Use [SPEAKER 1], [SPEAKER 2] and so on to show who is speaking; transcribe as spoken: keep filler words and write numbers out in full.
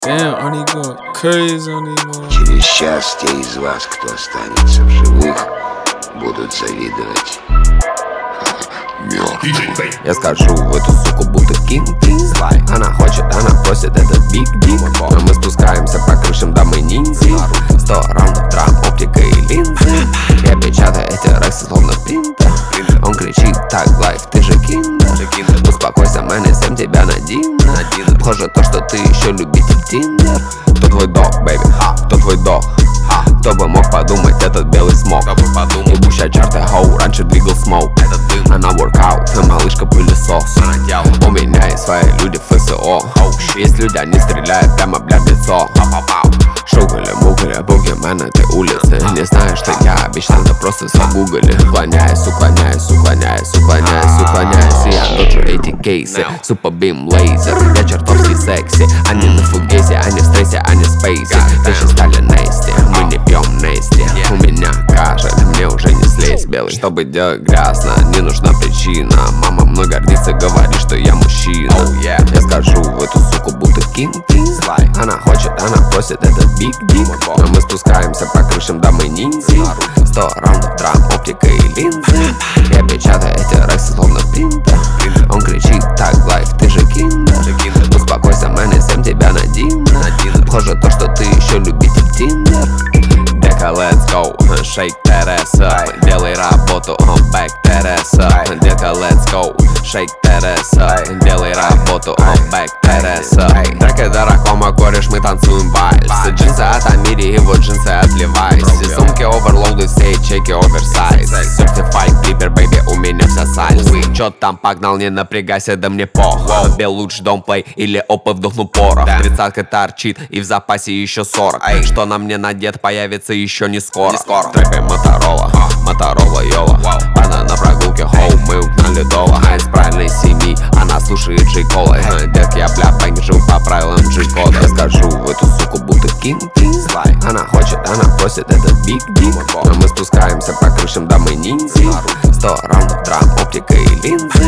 [SPEAKER 1] Damn, Arnie going crazy on these ones.
[SPEAKER 2] Через час те из вас, кто останется в живых, будут завидовать. Мертвый.
[SPEAKER 3] Я скажу в эту суку будто кинг слай. Она хочет, она просит, это биг дик. Но мы спускаемся по крышам, да мы ниндзя. Сто раундов драм, оптика и линзы. Я печатаю эти рексы словно принтер. Он кричит так, лайф, ты же киндер. Успокойся, мэн, я всем тебя на динер. Похоже то, что ты еще любитель тиндер. Кто твой дог, бэйби? Кто твой дог? Кто бы мог подумать, этот белый смог. Ебущая чарты, хоу, раньше двигал смоук. Она воркаут, малышка пылесос. У меня есть свои люди ФСО. Есть люди, они стреляют прямо, блядь, в лицо. Шугали, мугали, бугимен этой улицы. Не знаешь, что я обещал, да просто загугали. Уклоняюсь, уклоняюсь, уклоняюсь, уклоняюсь, уклоняюсь. И я доджу эти кейсы. Супербим, лейзер, я чертовски секси. Они на фугезе, они в стрессе, они в спейсе. Вещи стали нести, мы не пьем нести. У меня кажет, мне уже не слезть белый. Чтобы делать грязно, не нужна причина. Мама мной гордится, говорит, что я мужчина. Я скажу в эту суку будто кинг слай. Она хочет, она просит, это биг дик. Но мы спускаемся по крышам, да мы ниндзя. Сто раундов драм, оптика и линзы. Я печатаю эти рексы словно принтер. Он кричит так, лайф, ты же киндер. Успокойся, мэн, я всем тебя на динер. Похоже то, что ты еще любитель тиндер. Дека, let's go, shake that ass up. Делай работу, on back that ass up. Дека, let's go, shake that ass up. Делай работу, on back that ass up. Трек и даракома, кореш, мы танцуем вальс. Джинсы от Амири и вот джинсы от Levi's. Сумки оверлоуды, все чеки оверсайз. Certified клипер, бэйби, у меня вся сайз. Чё там погнал, не напрягайся, да мне пох. Бел лучше домплей или опа вдохну порох. Тридцатка торчит и в запасе еще сорок. Что на мне надет, появится еще не скоро. В трэпе Моторола, Моторола Йола. Она на прогулке, хоу, мы угнали дола. А из правильной семьи, она слушает Джей Кола. Детки, я бля, бэнг, живу по правилам Джей Кода. Я скажу в эту суку будто кинг слай. Она хочет, она просит, это биг дик. Но мы спускаемся по крышам, да мы ниндзя. Сто раундов драм, оптика и линзы.